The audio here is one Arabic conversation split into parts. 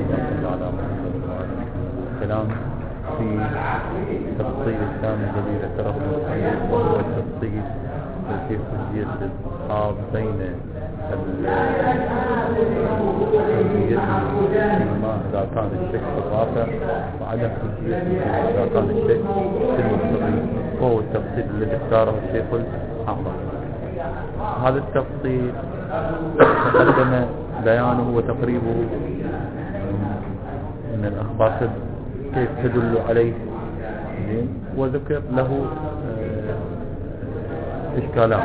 كلام في تفصيل الثاني الذي ذكره المصنف، وهو التفصيل في حجية الأصحاب بين فيما إذا كان الشك في الرافع وعدم حجية إذا كان الشك في المقتضي، وهو التفصيل الذي اختاره الشيخ الحافظ. هذا التفصيل تقدم بيانه وتقريبه من الأخبار كيف تدل عليه، وذكر له إشكالات.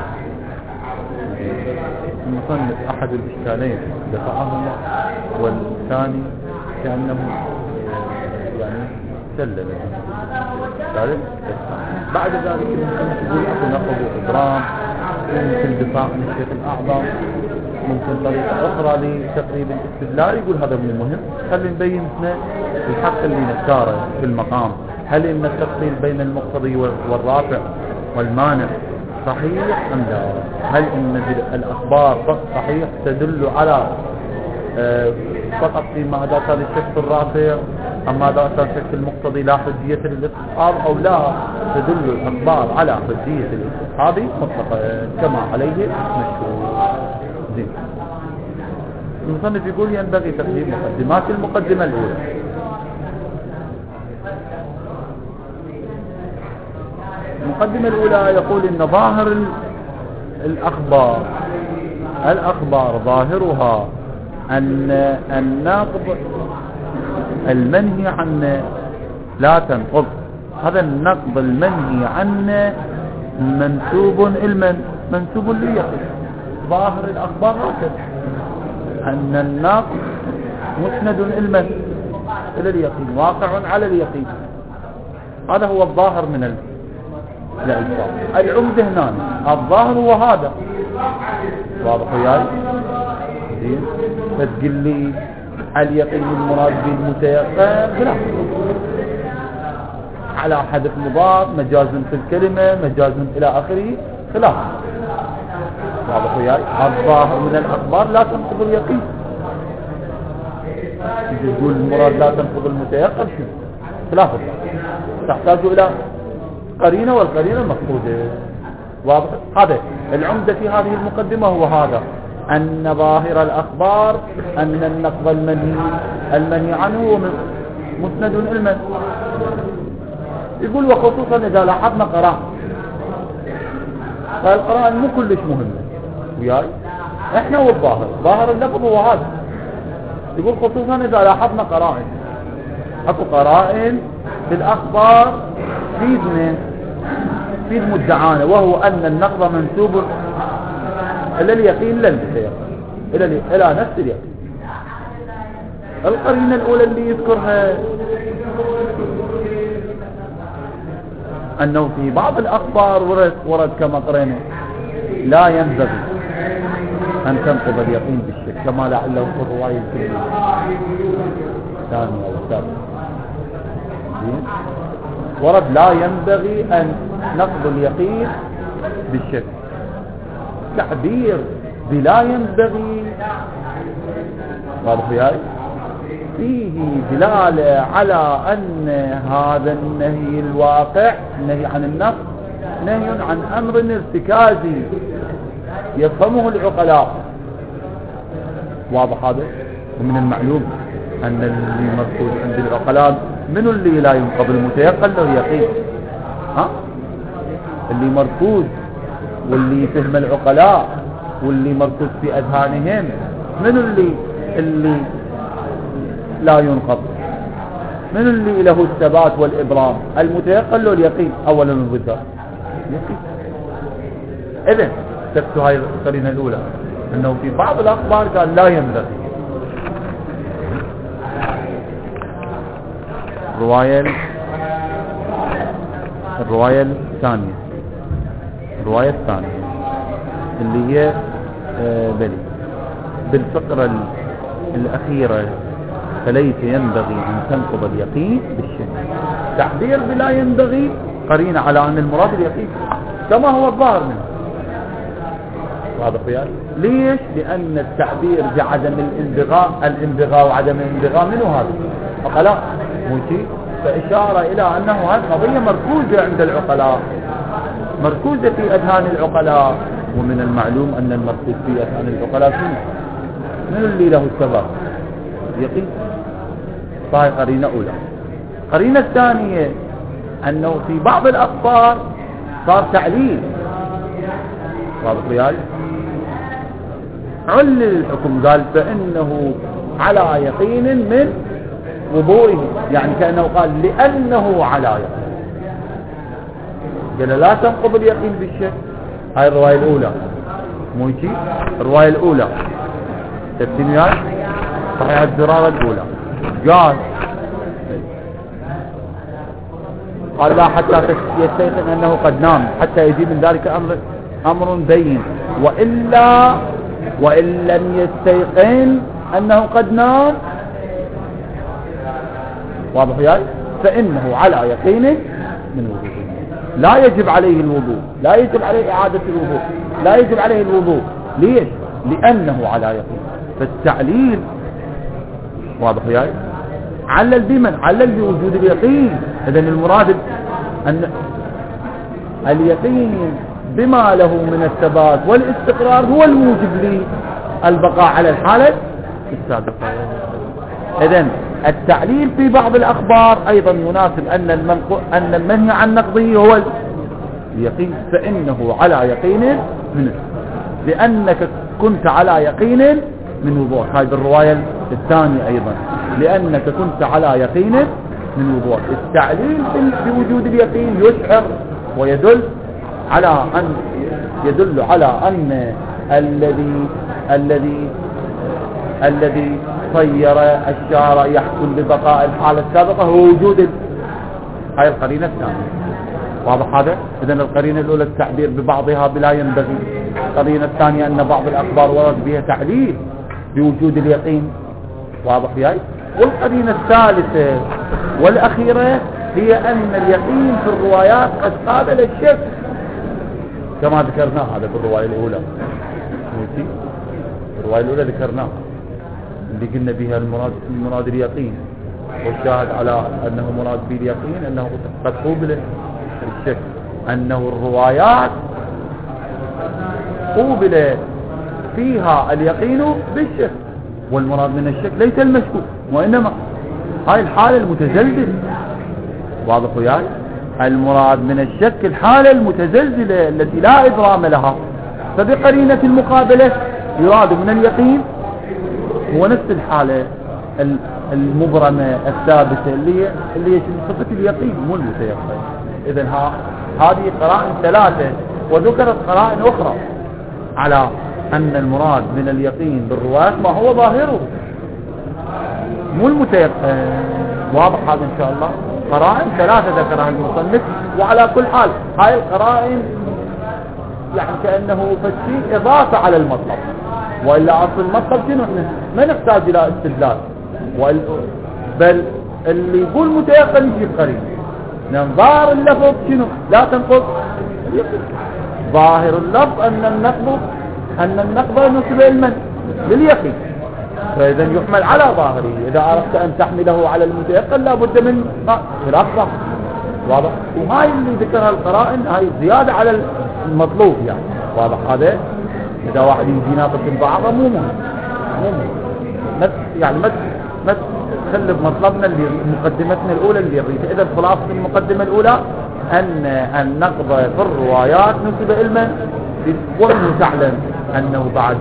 المصنف أحد الإشكالين دفعهما، والثاني كأنه يعني سلل ذلك. بعد ذلك المصنف يقول أكو نقض وإبرام، ممكن دفاع عن الشيخ الأعظم، ممكن طريقة أخرى لتقريب الاستدلال. يقول هذا من المهم، خلي نبين احنا الحق اللي نختاره في المقام. هل إن التفصيل بين المقتضي والرافع والمانع صحيح أم لا؟ هل إن الأخبار صحيح تدل على فقط فيما إذا كان الشك في الرافع، أما إذا كان الشك في المقتضي لا حجية للاستصحاب، أو لا تدل الأخبار على حجية الاستصحاب مطلقا كما عليه مشهور. المصنف يقول ينبغي تقديم مقدمات. المقدمة الأولى: المقدمة الأولى يقول إن ظاهر الأخبار ظاهرها أن النقض المنهي عنه لا تنقض. هذا النقض المنهي عنه منسوب لليقين. ظاهر الأخبار هكذا، أن النقض مسند إلى اليقين، واقع على اليقين. هذا هو الظاهر من الألفاظ. العمدة هنا الظاهر هو هذا، واضح وياي؟ زين، فتقول لي اليقين المراد بالمتيقن لا، على حذف مضاف، مجاز في الكلمة، مجاز إلى آخره، خلاف. واضح وياي؟ الظاهر من الأخبار لا تنقض اليقين. تقول المراد لا تنقض المتيقن، شو خلاف الظاهر، تحتاج إلى قرينة، والقرينة مفقودة. واضح؟ هذا العمدة في هذه المقدمة، هو هذا، أن ظاهر الأخبار أن النقض المنهي عنه مسند إلى. يقول وخصوصا إذا لاحظنا قراءة، فالقراءة مو كلش مهمة وياي، احنا والظاهر، ظاهر اللفظ هو هذا. يقول خصوصا إذا لاحظنا قرائن، اكو قرائن بالأخبار في مدعانا، وهو أن النقض منسوب إلى اليقين لا المتيقن، إلى نفس اليقين. القرينة الأولى اللي يذكرها أنه في بعض الأخبار ورد كما قرينا لا ينبغي أن تنقض اليقين بالشك، كما لعله في الرواية الكبيرة الثانية أو الثالثة. ورد لا ينبغي أن نقض اليقين بالشك. تعبير بلا ينبغي، واضح وياي؟ فيه دلالة على أن هذا النهي الواقع، النهي عن النقض، نهي عن أمر ارتكازي يفهمه العقلاء. واضح هذا؟ ومن المعلوم أن اللي مركوز عند العقلاء من اللي لا ينقض المتيقن له يقين، اللي مركوز واللي يفهم العقلاء واللي مركوز في أذهانهم، من اللي لا ينقض، من اللي له الثبات والإبرام؟ المتيقن له اليقين أولا وبالذات يقين. إذن تكتب هاي القرينة الأولى، أنه في بعض الأخبار قال لا ينبغي. الرواية الثانية اللي هي بالفقرة الأخيرة: فليس ينبغي أن تنقض اليقين بالشك. تعبير بلا ينبغي قرينة على أن المراد اليقين كما هو الظاهر منه. واضح وياي؟ ليش؟ لأن التعبير بعدم الانبغاء وعدم الانبغاء منه هذا عقلاء موشي، فإشارة إلى أنه هذه قضية مركوزة عند العقلاء، مركوزة في أذهان العقلاء. ومن المعلوم أن المركوز في أذهان العقلاء من اللي له السبب؟ يقين. فهي قرينة أولى. قرينة الثانية أنه في بعض الأخبار صار تعليل، واضح وياي؟ علل الحكم، قال فإنه على يقين من وضوئه، يعني كأنه قال لأنه على يقين، قال لا تنقض اليقين بالشك. هاي الرواية الأولى موشي، الرواية الأولى تبتين وياي صحيح الدرارة الأولى. قال لا حتى يستيقن أنه قد نام حتى يجي من ذلك أمر بين، وإن لم يستيقن أنه قد نام، واضح وياي؟ فإنه على يقينه من وضوء، لا يجب عليه الوضوء، لا يجب عليه إعادة الوضوء، لا يجب عليه الوضوء. ليش؟ لأنه على يقين. فالتعليل واضح وياي؟ علل بمن؟ علل بوجود اليقين. إذن المراد أن اليقين بما له من الثبات والاستقرار هو الموجب للبقاء على الحالة السابقة. إذن التعليل في بعض الأخبار أيضا يناسب أن المنهي عن نقضه هو اليقين، فإنه على يقين منه، لأنك كنت على يقين من وضوء. هاي بالرواية الثانية أيضا، لأنك كنت على يقين من وضوء. التعليل بوجود اليقين يشعر ويدل على أن الذي صير الشارع يحكم ببقاء الحالة السابقة هو وجود هاي القرينة الثانية. واضح هذا؟ إذن القرينة الأولى التعبير ببعضها بلا ينبغي، القرينة الثانية أن بعض الأخبار ورد بها تعليل بوجود اليقين، واضح وياي؟ والقرينة الثالثة والأخيرة هي أن اليقين في الروايات قد قابل الشك كما ذكرنا هذا في الرواية الأولى. الرواية الأولى ذكرناها اللي قلنا بها المراد اليقين، والشاهد على أنه مراد به اليقين أنه قد قوبل الشك، أنه الروايات قوبل فيها اليقين بالشك، والمراد من الشك ليس المشكوك وإنما هاي الحالة المتزلزلة. واضح وياي؟ المراد من الشك الحالة المتزلزلة التي لا إبرام لها. فبقرينة المقابلة يراد من اليقين هو نفس الحالة المبرمة الثابتة اللي هي صفة اليقين مو المتيقن. إذن هذه قرائن ثلاثة، وذكرت قرائن أخرى على أن المراد من اليقين بالروايات ما هو ظاهره مو المتيقن. واضح هذا إن شاء الله؟ قرائن ثلاثة ذكرها المصنف. وعلى كل حال هاي القرائن يعني كأنه فشي إضافة على المطلب، وإلا أصل المطلب شنو؟ ما نحتاج إلى استدلال، بل اللي يقول متيقن يجيب قرين. لأن ظاهر اللفظ شنو؟ لا تنقض ظاهر اللفظ أن النقض نسبة المن لليقين، فإذا يحمل على ظاهره. إذا أردت أن تحمله على المتيقن لا بد من خلاف ظاهر. واضح؟ وهاي اللي ذكرها القرائن هاي زيادة على المطلوب يعني. واضح هذا؟ إذا واحد يجي ناقص البعض مو يعني ما تخلف مطلبنا اللي مقدمتنا الأولى اللي يريد. إذا خلاصة المقدمة الأولى أن النقض في الروايات نسب علما، ومنه تعلم أنه بعد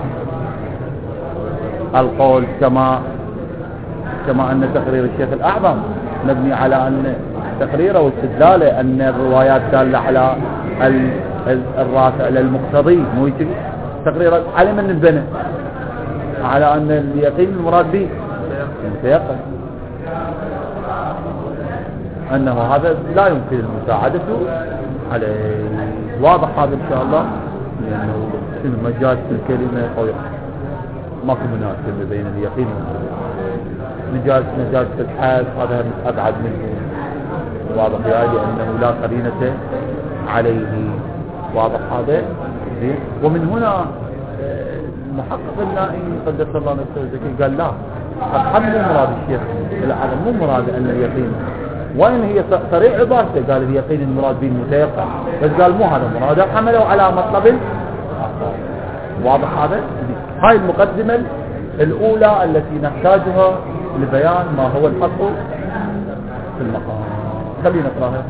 القول كما أن تقرير الشيخ الأعظم مبني على أن تقريره واستدلاله أن الروايات دالة على الرافع للمقتضي، مو يجي تقرير علم من البناء على أن اليقين المراد به المتيقن، أنه هذا لا يمكن المساعدة عليه. واضح هذا إن شاء الله؟ لأنه مجاز في الكلمة قوي، ماكو مناسبة بين اليقين والمجاز في الحال هذا أبعد منه. واضح يا لأنه لا قرينة عليه. واضح هذا؟ ومن هنا محقق النائي قدس الله نفسه الزكي قال لا، قد مو مراد الشيخ العالم، مو مراد أن اليقين، وين هي طريق عبارته؟ قال اليقين المراد به المتيقن، بس قال مو هذا مراد، حملوا على مطلب واضح هذا. هاي المقدمة الأولى التي نحتاجها لبيان ما هو الحق في المقام. خلينا نقراها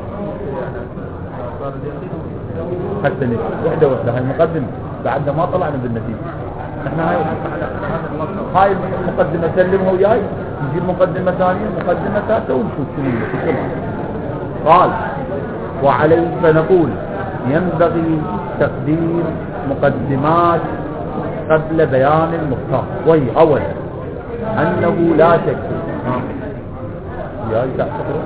حتى وحدة وحدة. هاي المقدمة بعدنا ما طلعنا بالنتيجة. احنا هاي المقدمة سلمها وياي، نجيب مقدمة ثانية، مقدمة ثالثة، ونشوف شنو. قال وعليه فنقول ينبغي تقديم مقدمات قبل بيان المختار، وهي أولا أنه لا شك يا تعتقد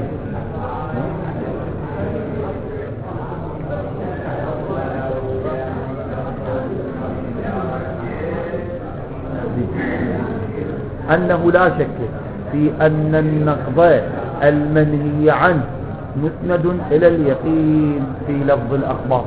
أنه لا شك في أن النقض المنهي عنه مسند إلى اليقين في لفظ الأخبار،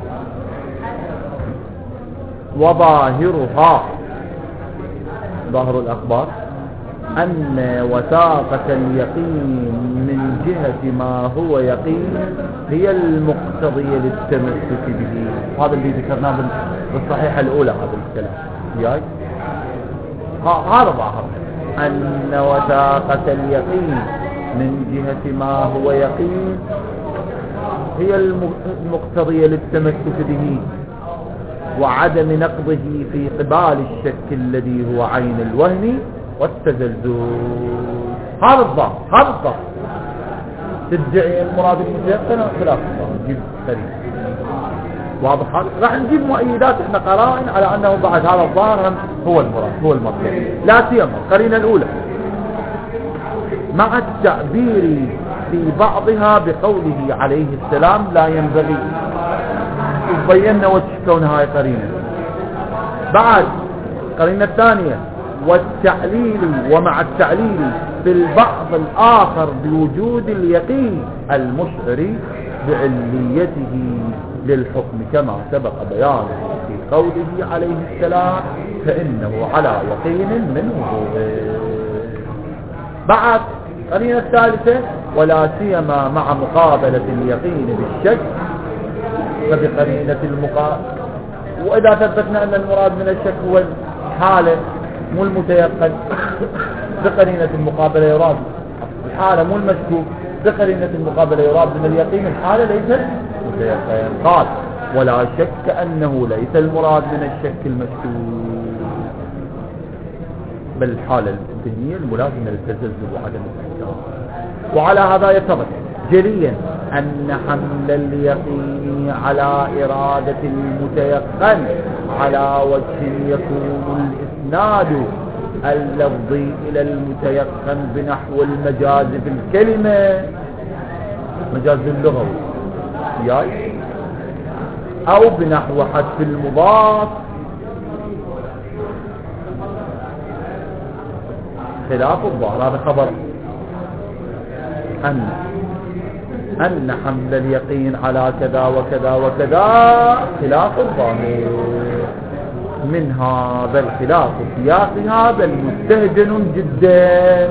وظاهرها ظاهر الأخبار أن وثاقة اليقين من جهة ما هو يقين هي المقتضية للتمسك به. هذا اللي ذكرناه بالصحيحة الأولى، هذا الكلام ياي. هذا ظاهر أن وثاقة اليقين من جهة ما هو يقين هي المقتضية للتمسك به، وعدم نقضه في قبال الشك الذي هو عين الوهم والتزلزل. هذا الظاهر، هذا الظاهر. تدعي المراد المتيقن خلاف الظاهر، نجيب سريع واضح. راح نجيب مؤيدات احنا قرائن على انه بعد هذا الظاهر هو المراد، هو المطلوب. لا سيما القرينة الاولى مع التعبير في بعضها بقوله عليه السلام لا ينبغي، وبينا وتشكون هاي قرينة. بعد قرينة الثانية والتعليل، ومع التعليل في البعض الآخر بوجود اليقين المشعر بعليته للحكم كما سبق بيانه في قوله عليه السلام فإنه على يقين من وجوده. بعد قرينة الثالثة ولا سيما مع مقابلة اليقين بالشك فبقرينة المقابلة. وإذا ثبتنا أن المراد من الشك هو الحالة مو المتيقن بقرينة المقابلة يراد الحالة مو المشكوك، بقرينة المقابلة يراد من اليقين الحالة ليست متيقن. قال ولا شك أنه ليس المراد من الشك المشكوك بل الحالة الذهنية الملازمة للتزلزل وعدم الاحترام. وعلى هذا يتضح جليا أن حمل اليقين على إرادة المتيقن على وجه يكون الإسناد اللفظي إلى المتيقن بنحو المجاز في الكلمة، مجاز اللغوي ياي، أو بنحو حذف المضاف، خلاف الظاهر. هذا خبر أن حمل اليقين على كذا وكذا وكذا خلاف الظاهر. من هذا الخلاف سياق هذا المستهجن جدا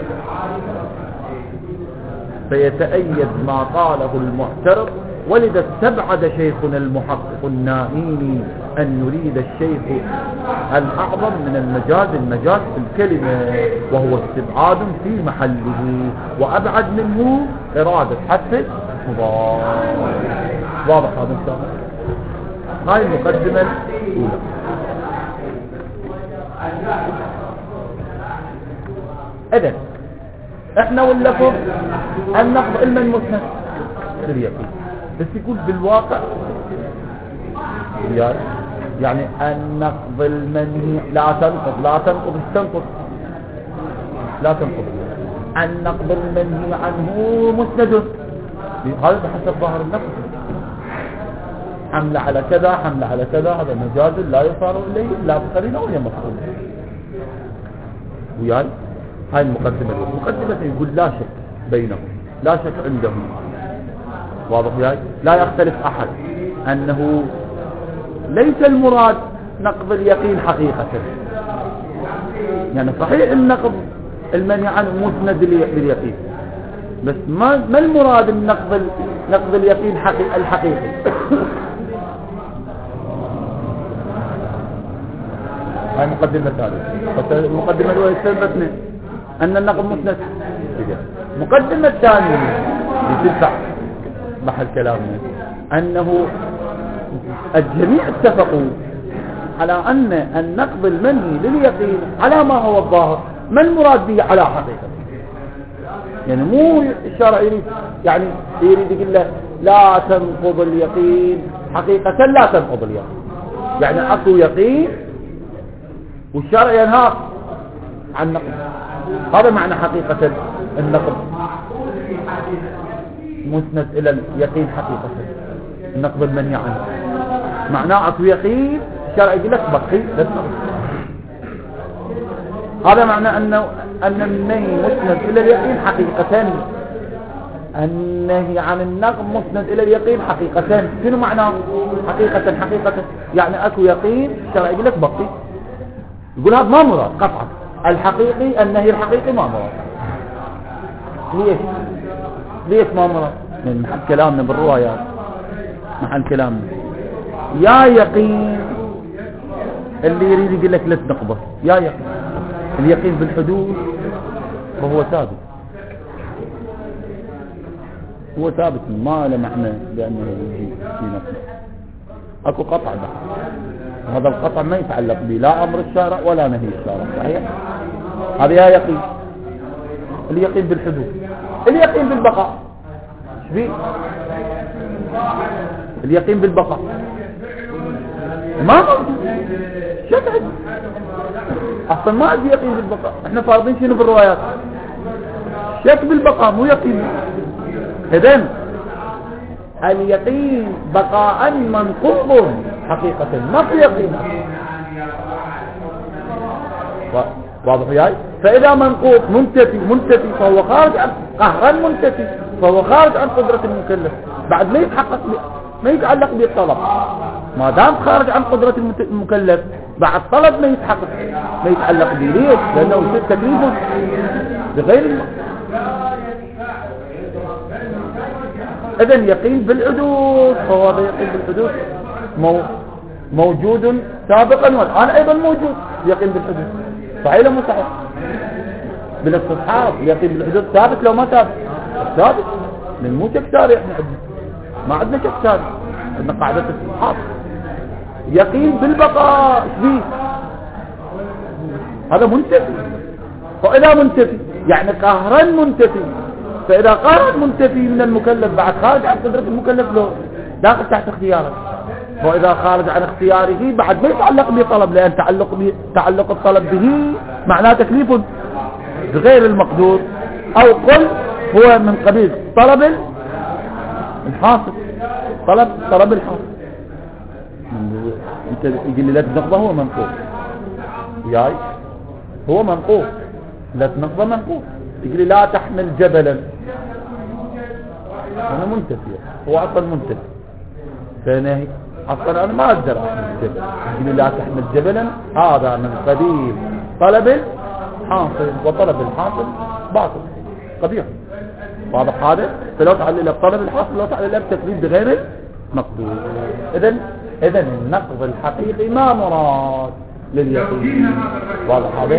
فيتأيد ما قاله المعترض. ولذا استبعد شيخنا المحقق النائيني أن يريد الشيخ الأعظم من المجاز في الكلمة، وهو استبعاد في محله، وأبعد منه إرادة حذف مضاف. واضح هذا إن شاء الله. هاي المقدمة الأولى. إذن إحنا واللفظ النقض علما مسند باليقين، بس يقول بالواقع يعني النقض المنهي لا تنقض النقض المنهي عنه مسند. هذا بحسب ظاهر النقض، حمل على كذا حمل على كذا، هذا مجاز لا يصار إليه لا بقرينة ولا مفهوم. وياي هاي المقدمة الأولى. المقدمة يقول لا شك بينهم، لا شك عندهم، واضح وياي، لا يختلف أحد أنه ليس المراد نقض اليقين حقيقة. يعني صحيح النقض المنهي عنه مسند لليقين، بس ما المراد نقض اليقين الحقيقي؟ هاي مقدمة ثالثة. المقدمة الأولى استثبتنا أن النقض مسند. المقدمة الثانية لتدفع محل كلامنا أنه الجميع اتفقوا على أن النقض المنهي لليقين على ما هو الظاهر، ما المراد به على حقيقة. يعني مو الشرع يريد يقول له لا تنقض اليقين حقيقة، لا تنقض اليقين، يعني أكو يقين والشرع ينهاك عن نقض. هذا معنى حقيقة النقض مسند إلى اليقين حقيقة. النقض المنهي عنه معناه أكو يقين، الشرع يقول لك بقي لا تنقض. هذا معنى أن النهي مسند إلى اليقين حقيقة. النهي عن النقض مسند إلى اليقين حقيقة. شنو معناه حقيقة؟ يعني أكو يقين، الشرع يقول لك بقي. يقول هذا ما مراد قطعا. الحقيقي النهي الحقيقي ما مراد. ليش ما مراد؟ من محل كلامنا بالروايات، محل كلامنا يا يقين اللي يريد يقول لك لا تنقضه، يا يقين اليقين بالحدود وهو ثابت، هو ثابت ما له معنى بأنه يجي في نقضه. اكو قطع ده، هذا القطع ما يتعلق به لا امر الشارع ولا نهي الشارع، صحيح؟ هذا يا يقين. اليقين بالحدود، اليقين بالبقاء، ايش بيه؟ اليقين بالبقاء ما موجود. شكل اصلا ما عندي يقين بالبقاء. احنا فارضين شنو بالروايات؟ شك بالبقاء مو يقين. اذن اليقين بقاء منقوض حقيقة، ما في يقين. واضح وياي؟ فإذا منقوض منتفي فهو خارج عن قهرا، منتفي فهو خارج عن قدرة المكلف، بعد ما يتحقق ما يتعلق بالطلب. ما دام خارج عن قدرة المكلف بعد طلب ما يتحقق ما يتعلق به. ليش؟ لأنه يصير تكليف بغير إذن يقين بالحدود، فهو هذا يقين بالحدود موجود سابقا والآن أيضا موجود. يقين بالحدود صحيح ولا مو صحيح؟ بالاستصحاب يقين بالحدود ثابت لو ما ثابت؟ ثابت، من مو شكساري. احنا ما عندنا شكساري، عندنا قاعدة الاستصحاب. يقين بالبقاء شبيه؟ هذا منتفي. فإذا منتفي يعني قهرا منتفي، فإذا قهرا منتفي من المكلف بعد خارج عن قدرة المكلف له داخل تحت اختياره. وإذا خارج عن اختياره بعد ما يتعلق بطلب، لأن تعلق الطلب به معناه تكليف بغير المقدور، أو قل هو من قبيل طلب الحاصل، طلب الحاصل. انت يقول لي لا تنقضه، هو منقوض ياي، هو منقوض، لا تنقضه منقوض. يقول لي لا تحمل جبلا، انا منتفي، هو اصلا منتفي، فنهي اصلا انا ما اقدر احمل جبل. يقول لي لا تحمل جبلا، هذا من قبيل طلب الحاصل، وطلب الحاصل باطل قبيح. واضح هذا؟ فلو تعلل بطلب الحاصل لو تعلل بتكليف بغير المقدور. اذن النقض الحقيقي ما مراد لليقين. واضح هذا؟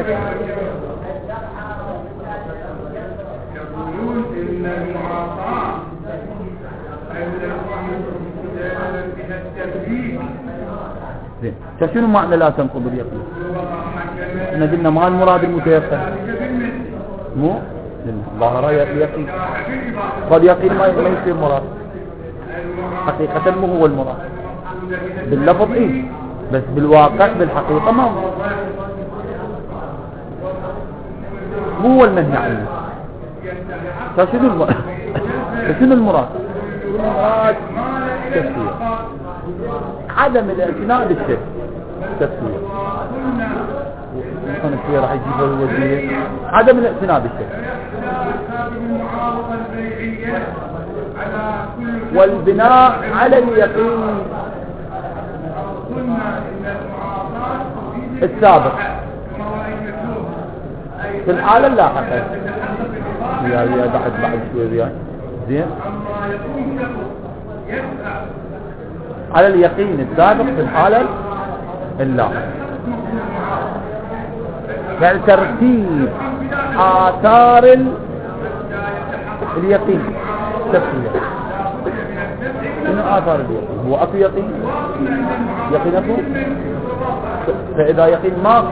شنو معنى لا تنقض اليقين؟ احنا قلنا ما المراد المتيقن، مو ظاهر اليقين، فاليقين ما يصير مراد حقيقة، مو هو المراد باللفظ ايه، بس بالواقع بالحقيقة ما هو المنهي عنه. فشنو المراد؟ المراد تفسير عدم الاعتناء بالشيء، تفسير مثلا الشيء راح يجيبه الوزير، عدم الاعتناء بالشيء. والبناء على اليقين السابق في الحالة اللاحقة. يا بعد شوي وياي زين. على اليقين السابق في الحالة اللاحقة، يعني ترتيب آثار اليقين. تفسير شنو آثار اليقين؟ هو أكو يقين؟ يقين أكو؟ فإذا يقين ماكو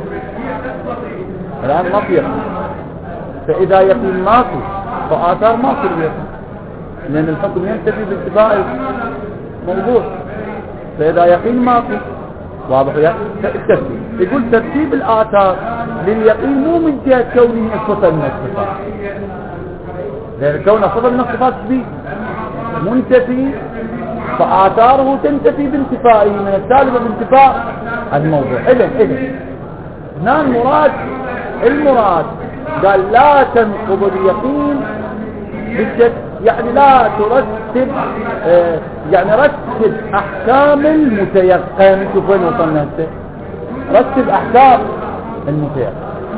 الآن ما في يقين، فإذا يقين ماكو فآثار ماكو اليقين، لأن الحكم ينتفي بانتفاء الموضوع. فإذا يقين ماكو واضح يا الترتيب. يقول ترتيب الآثار لليقين مو من جهة كونه صفة من الصفات، لأن كونه صفة من الصفات به منتفي، فآثاره تنتفي بانتفائه من السالبة بانتفاء الموضوع. إذن هنا المراد قال لا تنقض اليقين بالشك، يعني لا ترتب، يعني رتب أحكام المتيقن. شوف وين وصلنا هسه، رتب أحكام المتيقن.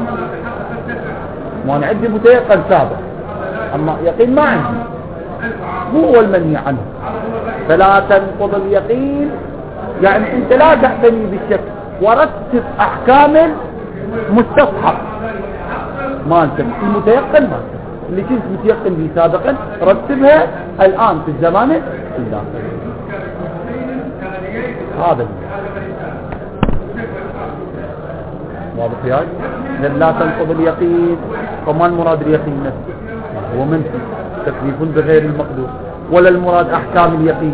ما أنا عندي متيقن سابق، أما يقين ما عندي، مو هو المنهي عنه. فلا تنقض اليقين يعني أنت لا تعتني بالشك، ورتب أحكام المستصحب مالتك المتيقن مالتك اللي كنت متيقن به سابقا، رتبها الآن في الزمان الداخل. هذا واضح يا لا تنقض اليقين. فما المراد اليقين نفسه؟ هو منفي تكليف بغير المقدور، ولا المراد أحكام اليقين؟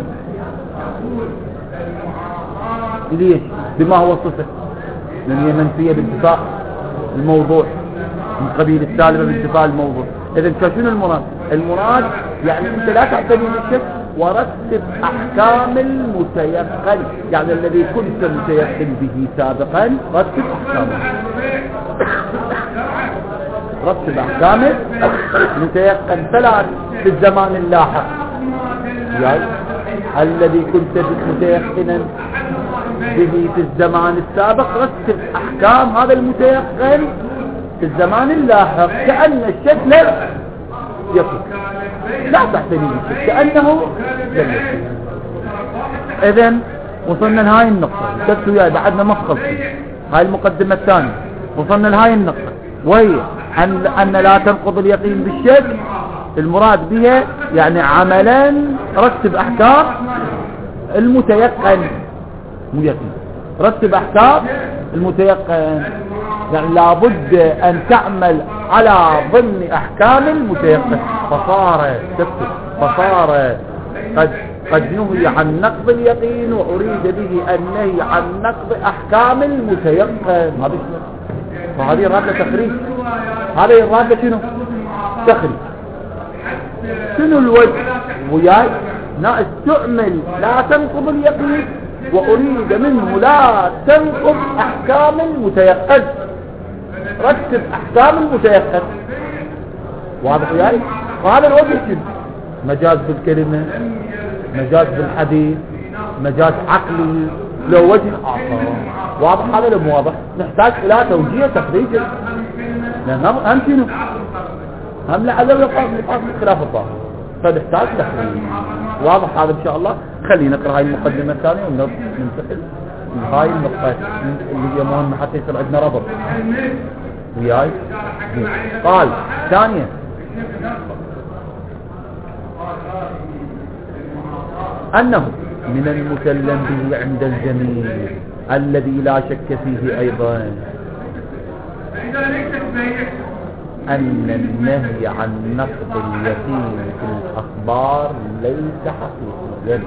ليش؟ بما هو صفة، لأن هي منفية بانتفاء الموضوع، من قبيل السالبة بانتفاء الموضوع. إذن شنو المراد؟ المراد يعني أنت لا تعتني بالشك، ورتب أحكام المتيقن، يعني الذي كنت متيقن به سابقا رتب أحكامه. رتب أحكامه متيقن، فلا في الزمان اللاحق يعني الذي كنت متيقنا به في الزمان السابق، رتب أحكام هذا المتيقن في الزمان اللاحق كأن الشك لا يكون، لا تعتني بالشك كأنه لم يكن. إذن وصلنا لهاي النقطة، كتبت وياي بعدنا ما خلصنا هاي المقدمة الثانية. وصلنا لهاي النقطة وهي أن لا تنقض اليقين بالشك، المراد بها يعني عملا رتب أحكام المتيقن، مو يقين، رتب أحكام المتيقن، يعني لابد أن تعمل على ضمن أحكام المتيقن. فصار قد نهي عن نقض اليقين وأريد به النهي عن نقض أحكام المتيقن. فهذه الرادة تخريج، هذه الرادة شنو؟ تخريج. شنو الوجه وياي؟ استعمل لا تنقض اليقين وأريد منه لا تنقض أحكام المتيقن، رتب أحكام المتيقن. واضح وياي؟ وهذا الوجه شنو؟ مجاز بالكلمة، مجاز بالحديث، مجاز عقلي، لو وجه آخر. واضح هذا لو مو واضح؟ نحتاج إلى توجيه تخريج، لأن هم شنو؟ هم لعلم يقاس خلاف الظاهر، فنحتاج تخريج. واضح هذا إن شاء الله. خلينا نقرأ هاي المقدمة الثانية وننتقل هاي النقطة اللي هي مهمة حتى يصير عندنا ربط وياي. قال ثانيا أنه من المسلم به عند الجميع الذي لا شك فيه أيضا أن النهي عن نقض اليقين في الأخبار ليس حقيقيا،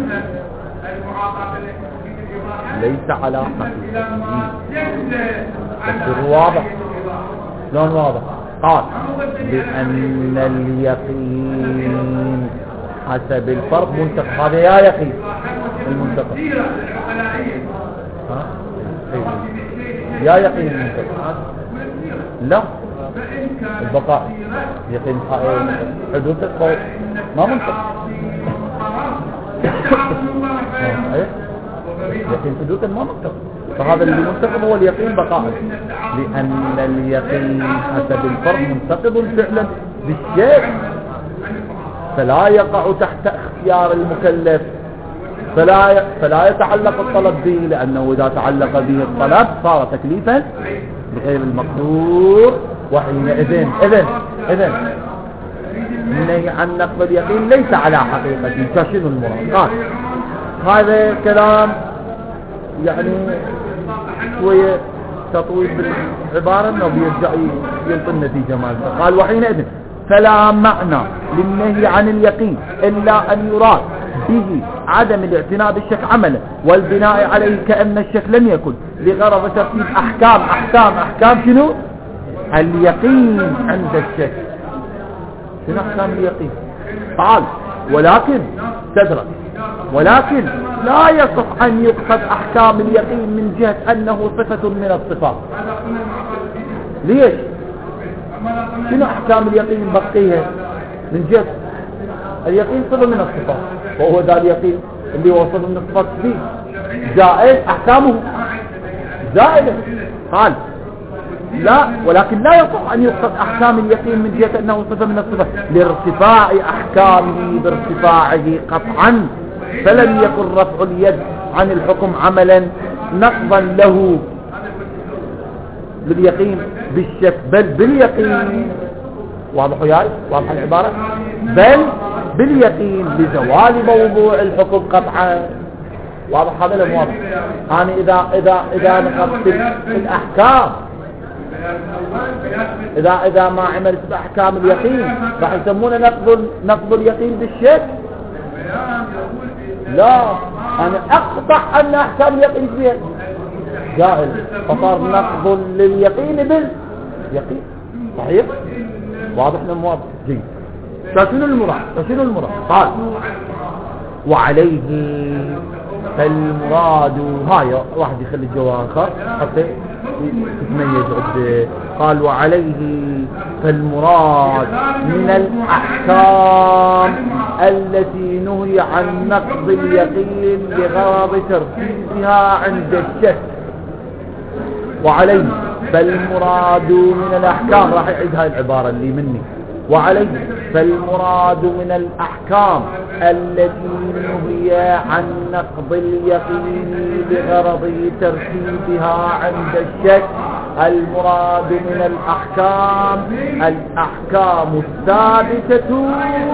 ليس على حقيقة. السر واضح، شلون واضح؟ قال بأن اليقين حسب الفرق منتقى. هذا يا يقين المنتقى، يا يقين المنتقى، لا البقاء يقين حدوث الصوت ما منتقى. يقين حدوث ما منتقى، فهذا اللي منتقض هو اليقين بقاء، لأن اليقين حسب الفرض منتقض فعلا بالشيء، فلا يقع تحت اختيار المكلف، فلا يتعلق الطلب به، لأنه إذا تعلق به الطلب صار تكليفا بغير المقدور، وحينئذ النهي عن نقض اليقين ليس على حقيقته. فشنو المراد؟ قال هذا كلام يعني شوية تطويل بالعبارة انه بيرجع يلقي النتيجة مالته. قال وحينئذ فلا معنى للنهي عن اليقين إلا أن يراد به عدم الاعتناء بالشك عملا والبناء عليه كأن الشك لم يكن لغرض ترتيب أحكام شنو؟ اليقين عند الشك. شنو أحكام اليقين؟ قال ولكن لا يصح أن يقصد أحكام اليقين من جهة أنه صفة من الصفات. ليش؟ شنو أحكام اليقين بقيها من جهة اليقين صفة من الصفات، وهو ذا اليقين اللي هو صفة من الصفات فيه جائز، أحكامه زائدة. قال لا، ولكن لا يصح أن يقصد أحكام اليقين من جهة أنه صفة من الصفات لارتفاع أحكامه بارتفاعه قطعا، فلم يكن رفع اليد عن الحكم عملا نقضا له باليقين بالشك، بل باليقين. واضح وياي؟ واضح العبارة؟ بل باليقين لزوال موضوع الحكم قطعا. واضح هذا ولا مو واضح؟ أنا إذا نقضت الأحكام، إذا ما عملت بأحكام اليقين راح يسمونه نقض اليقين بالشك. لا، أنا أقطع أن أحكام اليقين فيها جائز، فصار نقض لليقين باليقين. صحيح؟ واضح لم واضح؟ جيد. فشنو المراد؟ قال وعليه فالمراد، هاي واحد يخلي الجواب آخر حتى يتميز عده. قال وعليه فالمراد من الأحكام التي نهي عن نقض اليقين لغرض ترتيبها عند الشك. وعليه فالمراد من الأحكام، راح يعيد هاي العبارة اللي مني. وعليه فالمراد من الأحكام التي نهي عن نقض اليقين لغرض ترتيبها عند الشك. المراد من الأحكام الثابتة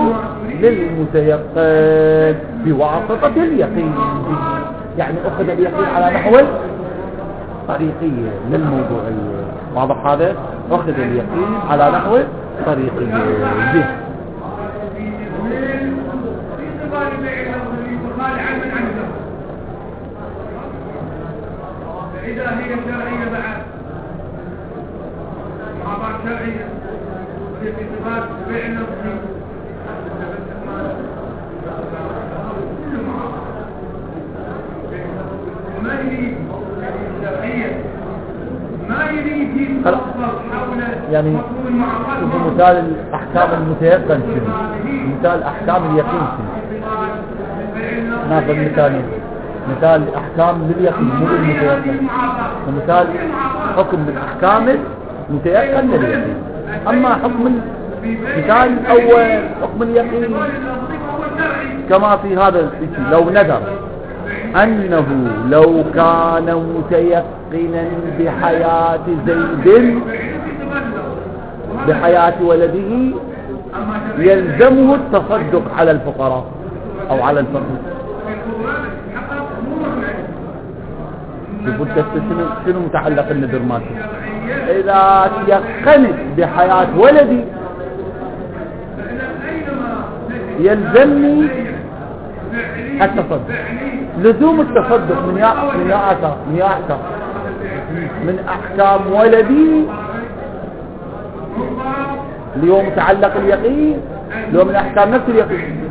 للمتيقن بواسطة اليقين، يعني أخذ اليقين على نحو طريقية للموضوعية. واضح هذا؟ أخذ اليقين على نحو طريقية. إذا هي شرعية بعد معبار شرعية وهي في صفات بيع نفسي وما يريد الشرعية، ما يريد يتخصص حول يعني مثال الأحكام المتيقن شنو؟ مثال أحكام اليقين شنو؟ ناخذ مثال أحكام لليقين مو للمتيقن، ومثال حكم من أحكام المتيقن لليقين. أما حكم مثال الأول حكم اليقين كما في هذا الشيء، لو نذر أنه لو كان متيقنا بحياة زيد بحياة ولده يلزمه التصدق على الفقراء أو على الفقير. يقول شنو متعلق النذر ماشي؟ إذا تيقنت بحياة ولدي يلزمني التصدق. لزوم التصدق من من أحكام ولدي اللي هو متعلق اليقين، اللي هو من أحكام نفس اليقين.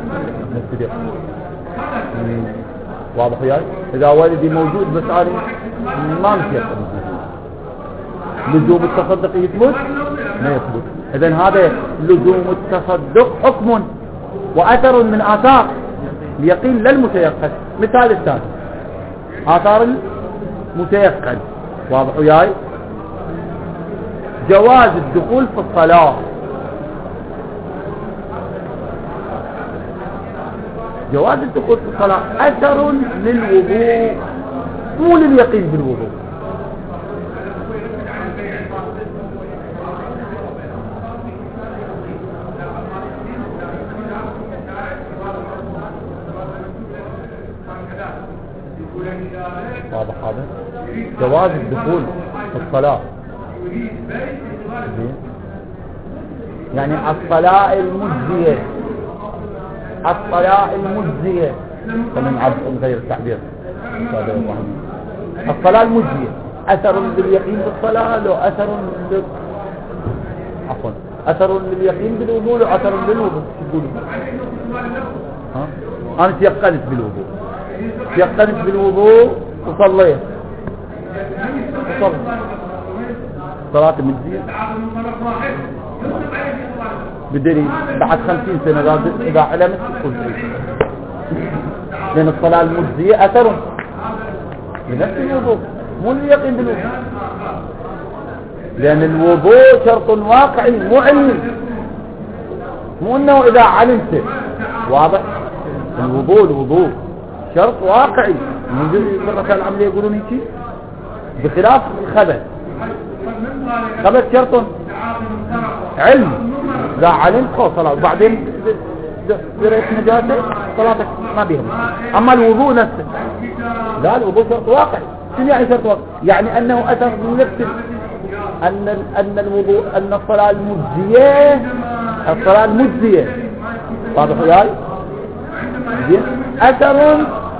واضح وياي؟ إذا ولدي موجود بس أنا ما متيقن، لزوم التصدق يثبت؟ ما يثبت. إذن هذا لزوم التصدق حكم وأثر من آثار اليقين للمتيقن. مثال الثاني آثار متيقن. واضح وياي؟ جواز الدخول في الصلاة، جواز الدخول في الصلاة أثر للوضوء مو لليقين بالوضوء. واضح هذا؟ جواز الدخول في الصلاة يعني الصلاة المجزية، الصلاة المجزية، خلينا نغير التعبير. الصلاة المجزية أثر لليقين بالصلاة لو أثر عفوا أثر لليقين بالوضوء لو أثر للوضوء. تقولوا أنا تيقنت بالوضوء، تيقنت بالوضوء وصليت صلاة المجزية بدري بعد 50 سنة إذا علمت تكون تعيش، لأن الصلاة المجزية أثر لنفس الوضوء مو اليقين بالوضوء، لأن الوضوء شرط واقعي مو علمي، مو أنه إذا علمت. واضح؟ الوضوء شرط واقعي، من الركعة العملية يقولون هيك، بخلاف الخبث. خبث شرط علم، إذا علمت خلاص صلاة، وبعدين دريت نجاسة صلاتك ما بيها. أما الوضوء نفسه لا، الوضوء شرط واقعي. شنو يعني شرط واقعي؟ يعني أنه أثر من نفس أن الوضوء، أن الصلاة المجزية واضح وياي؟ أثر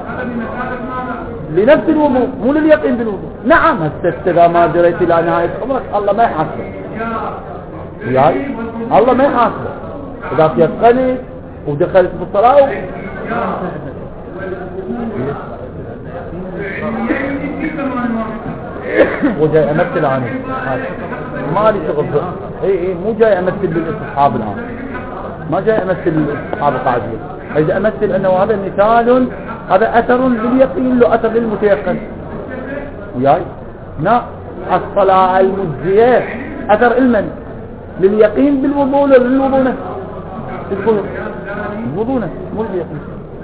لنفس الوضوء مو لليقين بالوضوء. نعم هسه إذا ما جريت إلى نهاية عمرك الله ما يحاسبك وياي، الله ما يحاسبك. إذا تيقنت ودخلت بالصلاة وجاي أمثل عنه ما لي شغل. اي مو جاي أمثل بالاستصحاب الآن، ما جاي أمثل بالاستصحاب القاعدين. إذا أمثل أنه هذا مثال، هذا أثر لليقين لو أثر للمتيقن وياي. لا، الصلاة المجزية أثر علما لليقين بالوضوء للوضوء نفسه. الوضوء نفسه مو لليقين.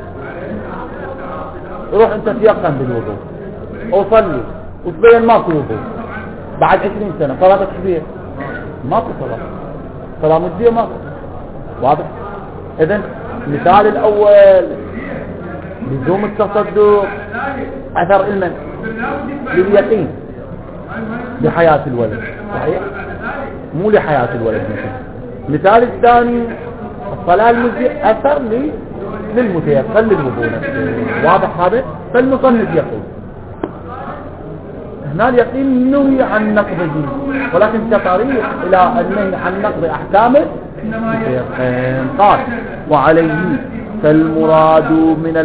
روح أنت تيقن بالوضوء وصلي وتبين ماكو وضوء بعد 20 سنة، صلاتك كبيرة ماكو صلاة مجزية ماكو. واضح؟ إذن مثال الأول لزوم التصدق أثر علما لليقين لحياة الولد، صحيح؟ مو لحياة الولد. مثال الثاني الصلاة المجزية أثر للمتيقن للوضوء نفسه. واضح هذا؟ فالمصنف يقول هنا اليقين نهي عن نقضه، ولكن كطريق إلى النهي عن نقض أحكامه قال وعليه فالمراد من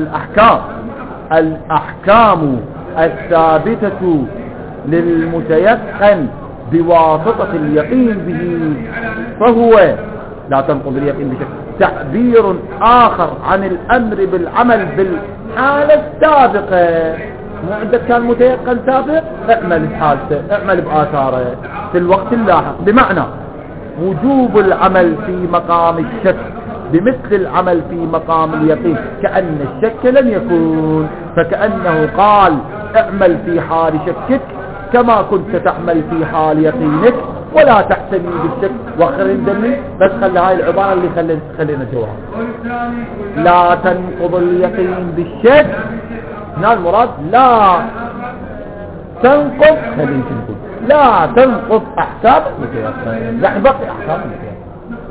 الأحكام الثابتة للمتيقن بواسطة اليقين به، فهو لا تنقض اليقين بشكل تعبير آخر عن الأمر بالعمل بالحالة السابقة. مو عندك كان متيقن سابق، اعمل بحالته، اعمل بآثاره في الوقت اللاحق، بمعنى وجوب العمل في مقام الشك بمثل العمل في مقام اليقين، كأن الشك لم يكون، فكأنه قال اعمل في حال شكك كما كنت تعمل في حال يقينك ولا تحتمي بالشك. واخرين دمي بس خلي هاي العبارة اللي خلينا جوها، لا تنقض اليقين بالشك. هنا المراد لا تنقض، خلينا نقول لا تنقض أحكام المتيقن، يعني بقي أحكام المتيقن،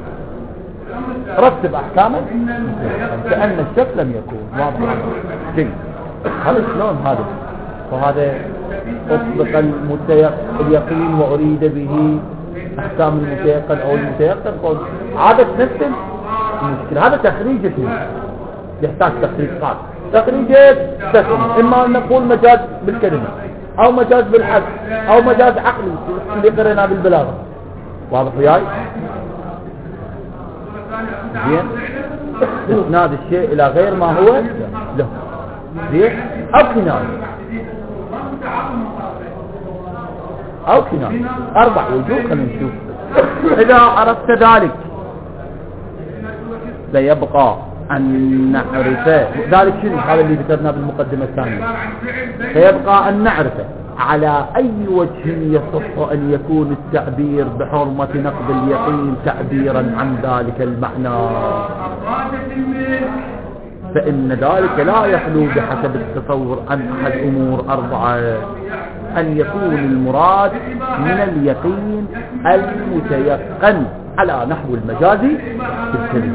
رتب أحكامك كأن الشك لم يكون. واضح جيد. هذا شلون هذا؟ وهذا أطلق اليقين وأريد به أحكام المتيقن أو المتيقن، قول عادة نفس المشكلة. هذا تخريج يحتاج تخريج خاص، تخريجات تسمى إما أن نقول مجاز بالكلمة أو مجاز بالحد أو مجاز عقلي اللي قرينا بالبلاغة. واضح وياي؟ زين. إسناد الشيء إلى غير ما هو له، زين، أو كناية. أو كناية. 4 وجوه. خلينا نشوف. إذا عرفت ذلك سيبقى أن نعرف ذلك شنو هذا اللي ذكرناه بالمقدمة الثانية. سيبقى أن نعرف على أي وجه يصح أن يكون التعبير بحرمة نقض اليقين تعبيرا عن ذلك المعنى، فإن ذلك لا يخلو بحسب التصور عن أحد أمور 4: أن يكون المراد من اليقين المتيقن على نحو المجازي في الكلمة،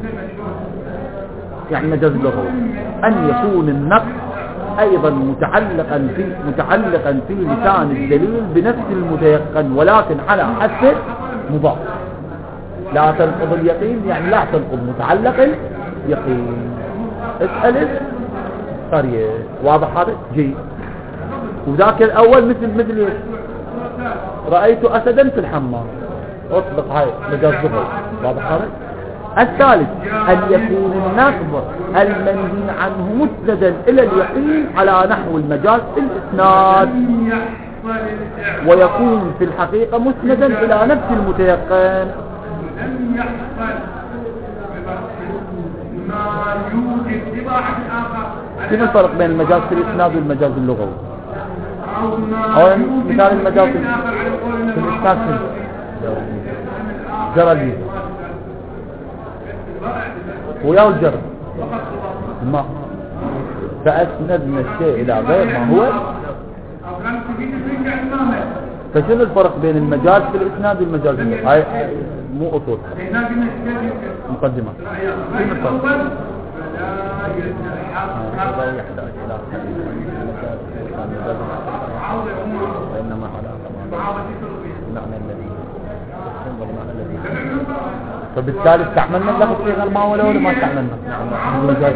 يعني مجاز اللغوي، أن يكون النقص أيضا متعلقا في لسان الدليل بنفس المتيقن ولكن على حسب مضاف. لا تنقض اليقين يعني لا تنقض متعلق اليقين. اسأل قرية. واضح هذا؟ جيد. وذاك الأول مثل رأيت أسدا في الحمام، أطلق هاي مجاز لغوي. واضح هذا؟ الثالث أن يكون النقض المنهي عنه مسندا إلى اليقين على نحو المجاز في الإسناد، ويكون في الحقيقة مسندا إلى نفس المتيقن. كيف الفرق بين المجاز في الإسناد والمجاز اللغوي؟ أو مثال المجاز في الإسناد جرى لي وياه الجر ما فأسندنا الشيء إلى غير ما هو. فشنو الفرق بين المجاز في الإسناد والمجاز اللغوي؟ هاي مو أصول، مقدمة. كيف الفرق؟ يحتاج إلى وإنما على المعنى الذي فبالتالي استعملنا اللفظ في غير ما هو ولا ما استعملنا؟ المجاز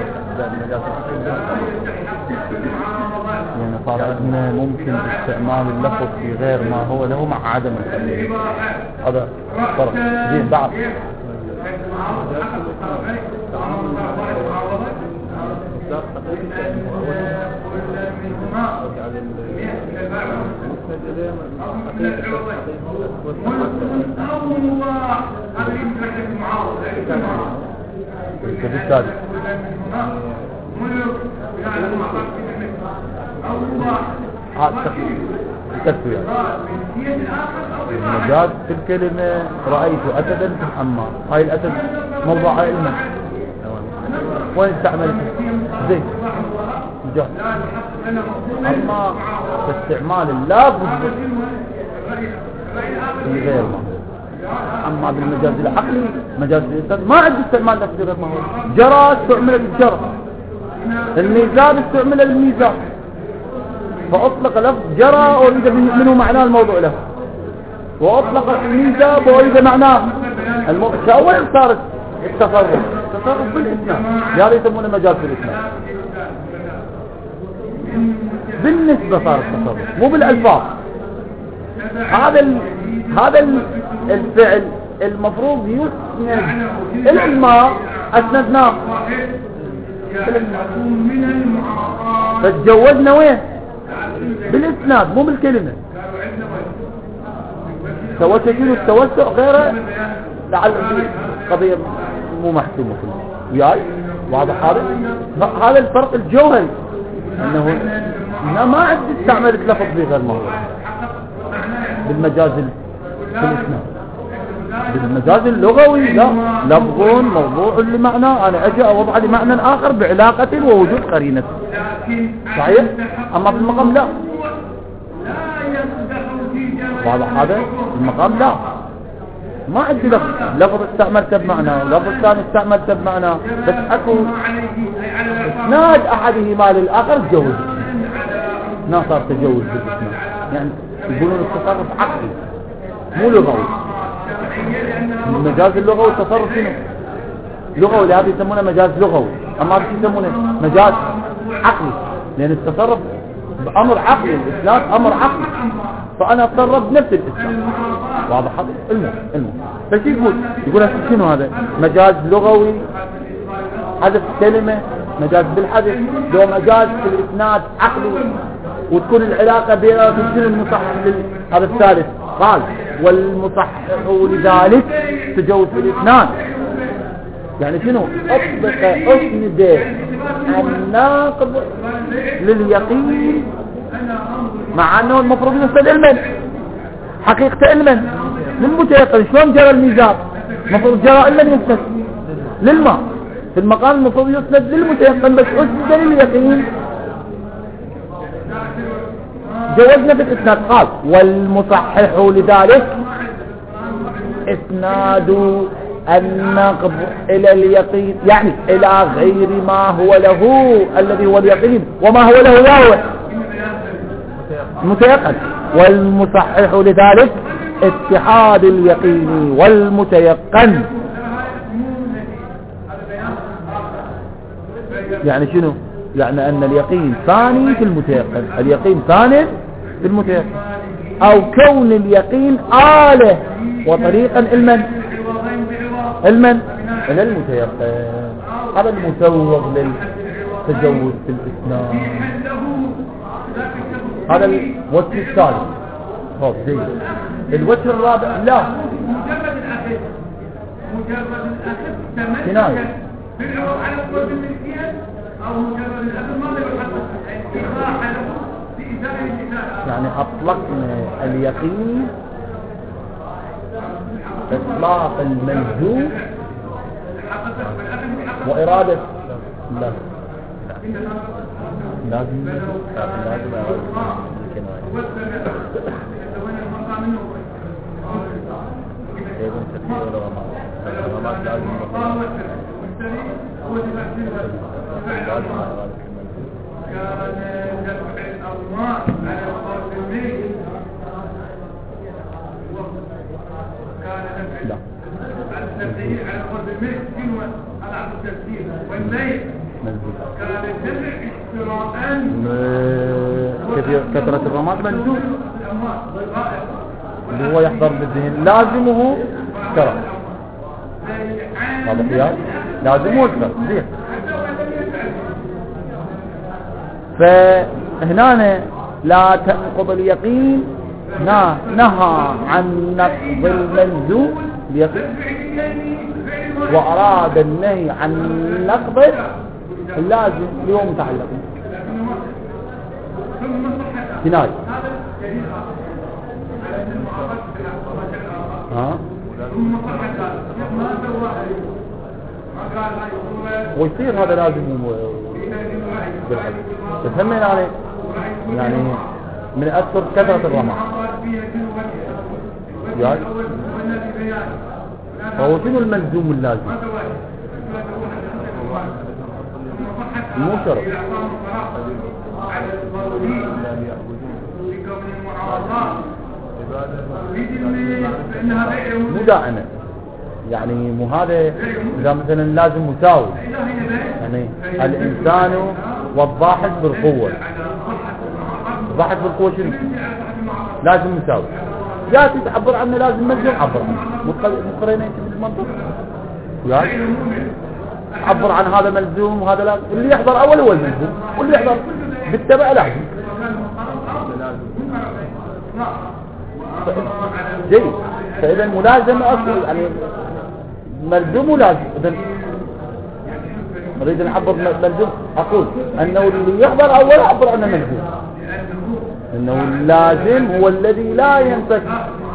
يعني صار عندنا ممكن استعمال اللفظ في غير ما هو له مع عدم التأليف. هذا فرق. زين بعد التسوية. المجاز في الكلمة رأيت أسدا في الحمام، هاي الأسد موضوع علمه وين استعملته؟ زين مجاز. أما استعمال اللفظ في غير ما هو. أما بالمجاز العقلي مجاز الإنسان ما عندي استعمال لفظ غير ما هو. جرى استعمل الجرى، الميزان استعمل الميزان، فأطلق لفظ جرى وإذا منه معناه الموضوع له، وأطلق الميزان وإذا معناه شاول صارت التصرف بالإسلام. يا يسمونه مجاز بالإسلام بالنسبة صار التصرف مو بالألفاظ. هذا الفعل المفروض يسند إلى الماء، أسندناه فتجوزنا وين؟ بالإسناد مو بالكلمة. توسعين التوسع غيره لعل قضية مو محسومة وياي. واضح هذا الفرق الجوهري، انه ما عندي استعملت لفظ في غير ما هو بالمجاز في الاسناد. بالمجاز اللغوي لا، لفظ موضوع لمعنى، انا اجي اوضع لمعنى اخر بعلاقة ووجود قرينة. صحيح؟ اما في المقام لا. واضح هذا؟ المقام لا، ما عندي لفظ استعملته بمعنى ولفظ ثاني استعملته بمعنى، بس اكو اسناد احدهما للاخر تجوز، ما صار تجوز بالاسناد. يعني يقولون التصرف عقلي مو لغوي. المجاز اللغوي التصرف شنو؟ لغوي، لهذا يسمونه مجاز لغوي. اما هذا يسمونه مجاز عقلي، لان التصرف بامر عقلي، الاسناد امر عقلي، فانا اتصرف بنفس الاسناد. واضح هذا؟ المهم بس يقول شنو هذا؟ مجاز لغوي حذف كلمة، مجاز بالحذف، لو مجاز في الاسناد عقلي وتكون العلاقة بين شنو المصحح هذا الثالث. قال والمصحح لذلك تجوز في الاثنان. يعني شنو؟ اطبق اسند الناقض لليقين، مع انه المفروض يسند علما حقيقة علما للمتيقن. شلون جرى الميزان؟ المفروض جرى علما يسند للماء، في المقام المفروض يسند للمتيقن، بس اسند لليقين. جوزنا في الاسناد. قال والمصحح لذلك اسناد النقض الى اليقين، يعني الى غير ما هو له الذي هو اليقين، وما هو له هو المتيقن. والمصحح لذلك اتحاد اليقين والمتيقن. يعني شنو؟ يعني ان اليقين ثاني في المتيقن، اليقين ثاني في المتيقن، او كون اليقين آلة وطريقا علما الى المتيقن. هذا المسوغ للتجوز في الاسناد. هذا الوجه الثالث. خب زين. الوجه الرابع لا كناية على قوة الملكية أو مجرد الأخذ ماذا يحدث إخراح له بإزالة الإزالة. يعني أطلقنا اليقين إطلاق المنزوب وإرادة لا لازم لا التفسير على قول الملك شنو هذا عبد التفسير والليل كان الجمع اشتراء كثرة الرماد منزول اللي هو يحضر بالذهن لازمه كرم. هذا خيار لازمه كرم زين. فهنا لا تنقض اليقين، نهى عن نقض المنزول اليقين، وأراد النهي عن نقض اللازم اليوم متعلق كناية. ويصير هذا لازم بالحج. تفهمين عليه؟ يعني من أكثر كثرة الرمى يعني فهو شنو الملزوم اللازم؟ مو شرط مو دائما، يعني مو هذا. إذا مثلا لازم مساوي، يعني الإنسان والضاحك بالقوة. الضاحك بالقوة شنو؟ لازم مساوي. جاتي تعبر عنه لازم ملزم، عبر عنه مقرنين بالمنطق يعني عبر عن هذا ملزوم وهذا لازم. اللي يحضر أول هو الملزوم، واللي يحضر بالتبع لازم. جيد. فإذا ملازمة أصل يعني ملزوم ولازم. إذا أريد نعبر ملزوم، أقول أنه اللي يحضر أول أعبر عنه ملزوم، إنه اللازم هو الذي لا ينفك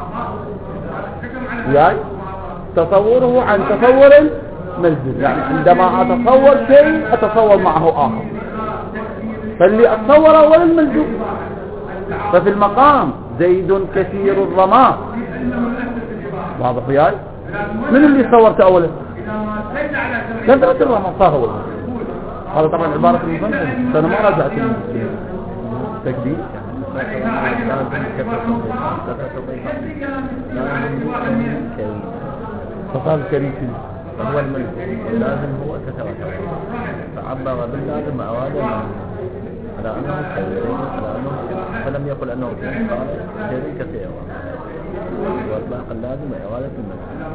يعني تصوره عن تصور الملزوم. يعني عندما أتصور شيء أتصور معه آخر، فاللي أتصور أول الملزوم. ففي المقام زيد كثير الرماد، واضح وياي؟ من اللي صورته أولا؟ كثرة الرماد صار هو. هذا طبعا عبارة المصنف، أنا ما رجعت التكبير. فقال الكريم هو الملزوم واللازم هو كثرة، فعبر باللازم أراده على أنه كثير، على أنه فلم يقل أنه كثير، قال كثير وإطلاق اللازم إرادة الملزوم.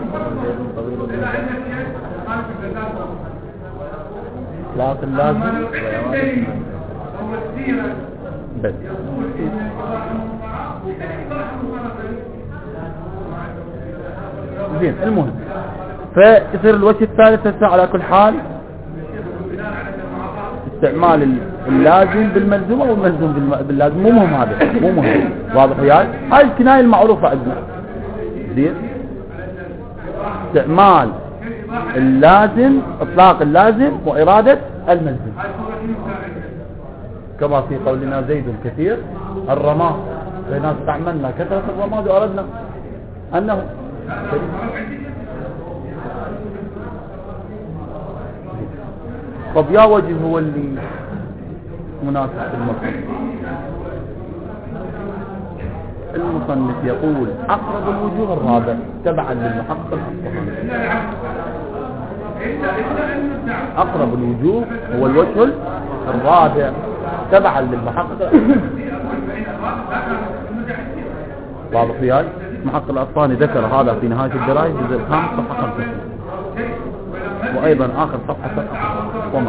زيد طويل إذا عندك شيء خارج الزكاة إطلاق اللازم هو السيرة بس. يقول إن إباحة المضارعة إباحة المضارعة. زين المهم فيصير الوجه الثالث هسه على كل حال استعمال اللازم بالملزوم او الملزوم باللازم. مو مهم هذا، مو مهم. واضح وياي؟ هاي الكناية المعروفة عندنا. زين استعمال اللازم، اطلاق اللازم وارادة الملزوم، كما في قولنا زيد كثير الرماد، فإنا استعملنا كثرة الرماد واردنا انه طب يا وجه هو اللي مناسب في المصنف يقول أقرب الوجوه الرابع تبعا للمحقق الأصفهاني. أقرب الوجوه هو الوجه الرابع تبعا للمحقق الأصفهاني. واضح في هاي؟ المحقق الأصفهاني ذكر هذا في نهاية الدراية جزء الخامس صفحة 5 وأيضا آخر صفحة 7 وما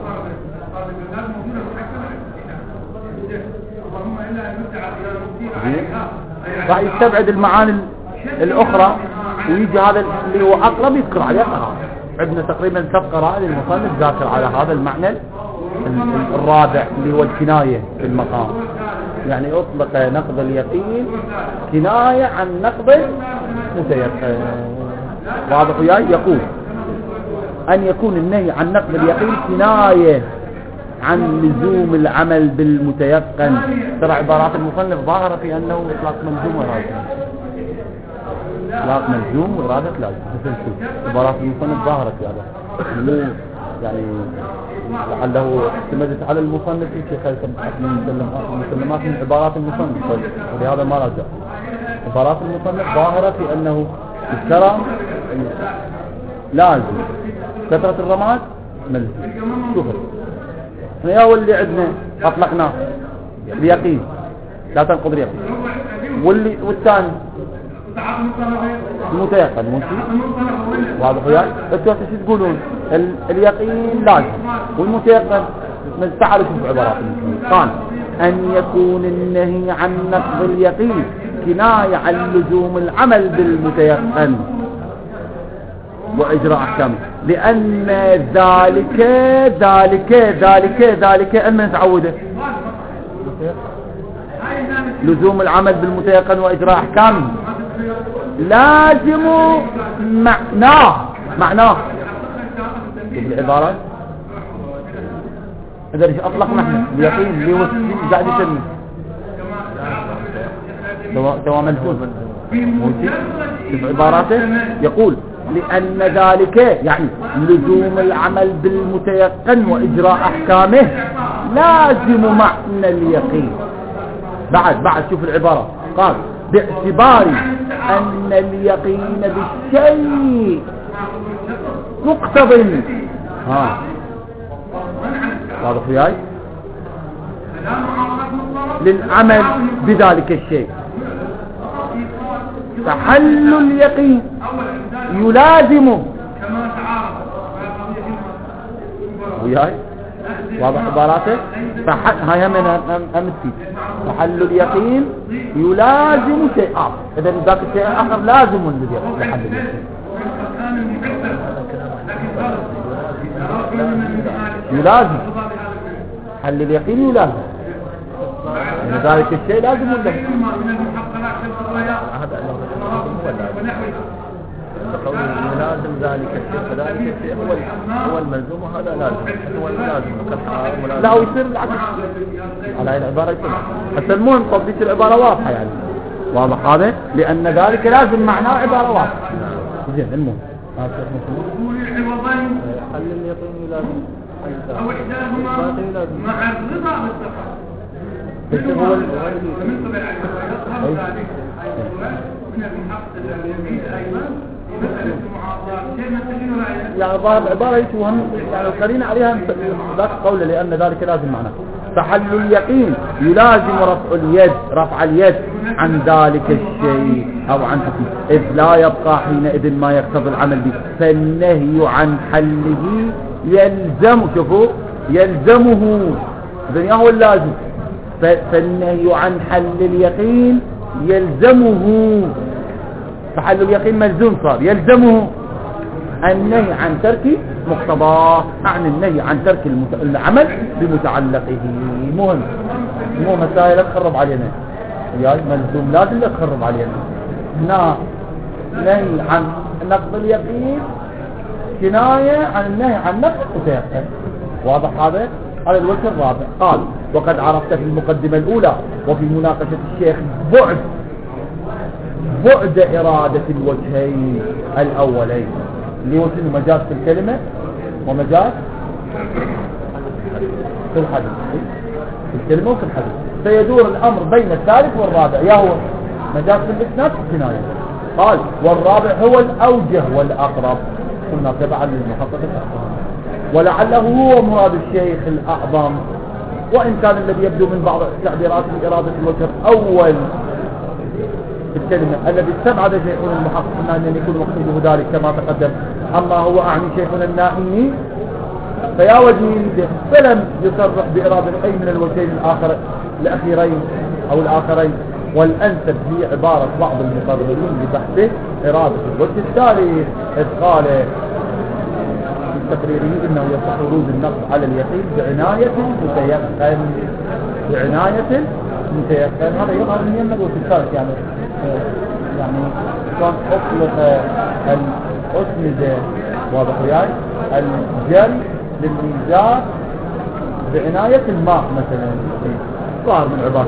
راح يستبعد المعاني الأخرى ويجي هذا اللي هو أقرب يذكر عليه قراءة. عندنا تقريبا 3 قراءة للمصنف ذاكر على هذا المعنى الرابع اللي هو الكناية في المقام، يعني أطلق نقض اليقين كناية عن نقض متيقن. واضح وياي؟ يقول أن يكون النهي عن نقض اليقين كناية عن لزوم العمل بالمتيقن. ترى عبارات المصنف ظاهرة في أنه إطلاق ملزوم وإرادة، إطلاق ملزوم وإرادة لازم. عبارات المصنف ظاهرة في هذا، مو يعني لعله اعتمدت على المصنف في شيء مسلمات من عبارات المصنف، ولهذا ما رجع. عبارات المصنف ظاهرة في أنه الكرم لازم، كثرة الرماد ملزوم. شوفوا احنا يا واللي عندنا اطلقناه اليقين لا تنقض اليقين، والثاني المتيقن مو شيء. واضح وياي؟ انتوا ايش تقولون؟ اليقين لازم والمتيقن تعالوا شوفوا عبارات المصنف. قال ان يكون النهي عن نقض اليقين كناية عن لزوم العمل بالمتيقن وإجراء أحكامه، لأن ذلك أما نتعوده لزوم العمل بالمتيقن وإجراء أحكامه لازم معناه بالعبارة هذا ايش أطلق نحن اليقين اللي هو قاعد يسمي سواء ملزوم. في عباراته يقول لأن ذلك يعني لزوم العمل بالمتيقن وإجراء أحكامه لازم معنى اليقين. بعد شوف العبارة، قال باعتبار أن اليقين بالشيء مقتضي واضح وياي للعمل بذلك الشيء، فحل اليقين يلازم وياي. واضح عباراته؟ هاي هم امثيل. فحل اليقين يلازم شيء آخر، اذا ذاك الشيء الآخر لازم لحل اليقين. يلازم حل اليقين يلازم يعني ذلك الشيء لازم ولا هذا هو لازم ذلك الشيء، فذلك الشيء هو الملزوم وهذا لازم هو اللازم. لا ويصير العكس على هاي العبارة يصير. هسه المهم تطبيق العبارة واضحة يعني واضح هذا، لأن ذلك لازم معناه عبارة واضحة. زين المهم حل اليقين لازم أو إحداهما مع الرضا بالتفاهم. هو يعني عبارة يتوهم يعني القرينة عليها ذاك قوله لأن ذلك لازم معناه. فحل اليقين يلازم رفع اليد عن ذلك الشيء أو عن حكمه، إذ لا يبقى حينئذ ما يقتضي العمل به، فالنهي عن حله يلزمه إذن هو اللازم، فالنهي عن حل اليقين يلزمه، فحل اليقين ملزوم صار، يلزمه النهي عن ترك مقتضاه، عن النهي عن ترك العمل بمتعلقه. مهم مو مسائل لا تخرب علينا، يا ملزوم لازم لا تخرب علينا. هنا نهي عن نقض اليقين كناية عن النهي عن نقض المتيقن، واضح هذا؟ على الوجه الرابع قال: وقد عرفت في المقدمة الأولى وفي مناقشة الشيخ بعد إرادة الوجهين الأولين، اللي هو مجاز في الكلمة ومجاز في الحديث، في الكلمة وفي الحديث، فيدور الأمر بين الثالث والرابع، يا هو مجاز في الإسناد والكناية. قال: والرابع هو الأوجه والأقرب، قلنا تبعا للمحقق الأقرب، ولعله هو مراد الشيخ الأعظم، وإن كان الذي يبدو من بعض تعبيرات إرادة الوجه الأول الكلمة الذي استبعد شيخنا المحقق أن يكون مقصوده ذلك كما تقدم. أما هو أعني شيخنا النائمي فيا وجهه فلم يصرح بإرادة أي من الوجهين الأخيرين أو الآخرين، والأنسب هي عبارة بعض المقررين ببحثه إرادة الوجه الثالث، إذ قال في تقريره إنه يصح ورود النقص على اليقين بعناية متيقن. هذا يظهر من النقص الثالث، يعني كان أطلق الأسندة واضح وياي الجل للميزان بعناية الماء مثلا، ظاهر من عبارة.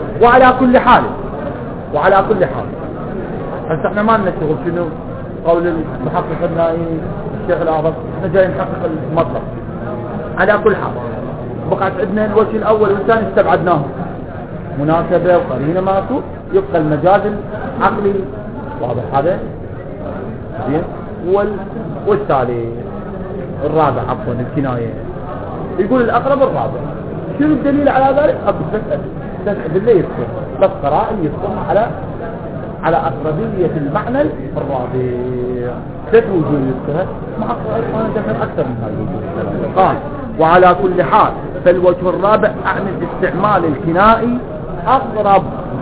وعلى كل حال هسه احنا ما نشتغل شنو قول المحقق النائي الشيخ الأعظم، احنا جاي نحقق المطلب. على كل حال بقعت عندنا الوجه الأول والثاني استبعدناه، مناسبة وقرينة ماكو، يبقى المجاز العقلي، واضح هذا زين. والتالي الرابع عفوا الكناية، يقول الأقرب الرابع. شنو الدليل على ذلك؟ بالله يذكر بس قرائن يذكر على أقربية المعنى الرابع، ست وجوه يذكرها مع قرائن دخل أكثر من هذه. قال: وعلى كل حال فالوجه الرابع أعني استعمال الكنائي أقرب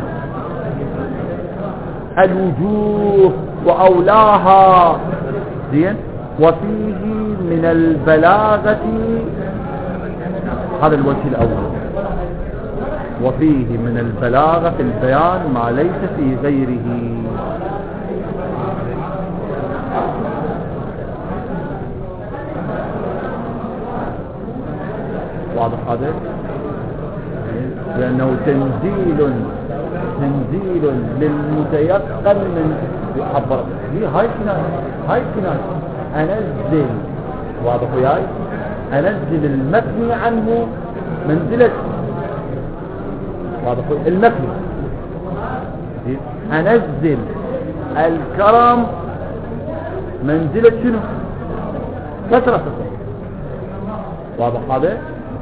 الوجوه وأولاها، زين. وفيه من البلاغة، هذا الوجه الأول، وفيه من البلاغة في البيان ما ليس في غيره. واضح هذا؟ لأنه تنزيل للمتيقن من يعبر هاي كناية أنزل، واضح وياي، أنزل المبني عنه منزلة، واضح المبني، أنزل الكرم منزلة شنو؟ كثرة، واضح هذا؟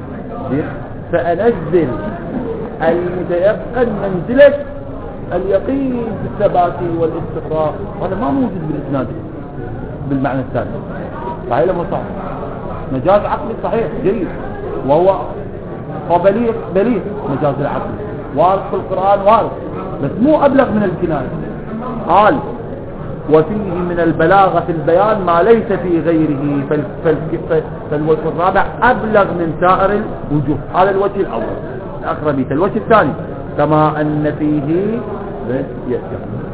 فأنزل المتيقن منزلة اليقين بالثبات والاستقرار، هذا ما موجود بالإسناد بالمعنى الثاني، صحيح لما صح مجاز عقلي صحيح جيد، وهو بليغ مجاز العقل وارد في القرآن وارد، بس مو أبلغ من الكناية. قال: وفيه من البلاغة في البيان ما ليس في غيره، فالوجه الرابع أبلغ من سائر الوجوه. هذا الوجه الأول الأقربية. الوجه الثاني كما أن فيه